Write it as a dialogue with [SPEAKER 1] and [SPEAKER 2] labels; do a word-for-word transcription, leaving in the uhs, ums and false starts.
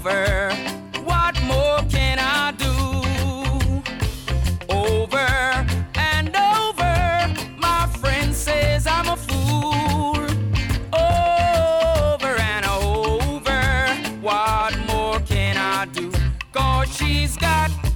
[SPEAKER 1] over. What more can I do? Over and over, my friend says I'm a fool. Over and over, what more can I do? 'Cause she's got